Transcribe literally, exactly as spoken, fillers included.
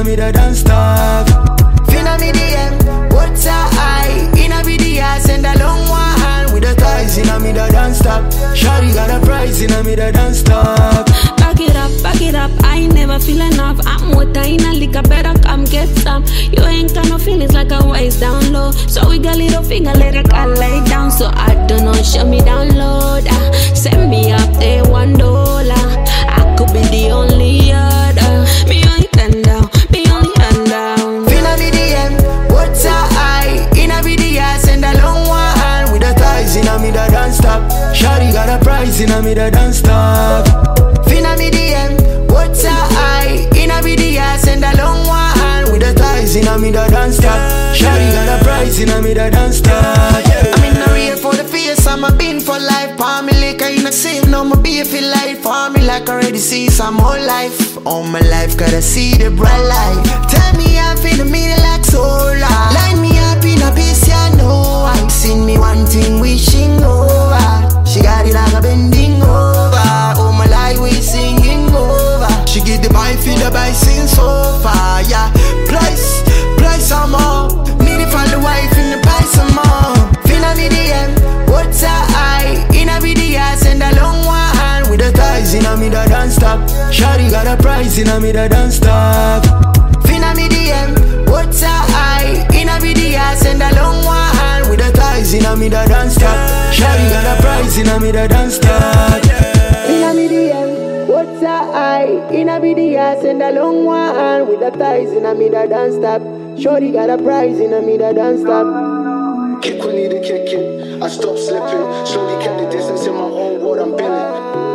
me that don't stop. Finna me D M, what's a eye? Inna be the ass and a long one hand with the thighs inna me that don't stop. Shawty got a prize inna me that don't stop. Back it up, back it up, I never feel enough. I'm water in a liquor, better come get some. You ain't got no feelings like a waist down low. So we got little finger, let it all lay down. So I don't know, show me download. Uh, send me up there one dollar. I could be the only other. Me only hand down, me only hand down. Finna me D M, what's a eye? Inna be the ass and a long one hand with the thighs inna me that don't stop. Shawty got a prize inna me that don't stop. Finna me D M, what's a eye? Inna be the ass and a long one hand with the thighs inna me that don't stop. Shawty got a prize inna me that don't stop. I'm in the real for the face, I'm a bin for life. Palm me liquor in the same, no my be feel life. For me like already see some whole life. All my life gotta see the bright light. Tell me I'm in the middle like solar. Line me up in a piece, you know. I've seen me one thing wishing over. She got it like a bending over. All my life we singing over. She get the vibe, feel the vibe sing so far. Yeah, price, price some more. Need it for the wife in the price some more. Finna me D M, what's a eye? Inna be the ass and a long one hand with the thighs inna me that don't stop. Shawty got a prize inna me that don't stop. Finna me D M, what's a eye? Inna be the ass and a long one hand with the thighs inna me that don't stop. Shawty got a prize inna me that don't stop. Inna me D M, what's a eye? Inna be the ass and a long one hand with the thighs inna me that don't stop. Shorty got a prize inna me that don't stop. Kick when need to kick it. I stop slipping. Slowly kept the distance in my own world. I'm billing.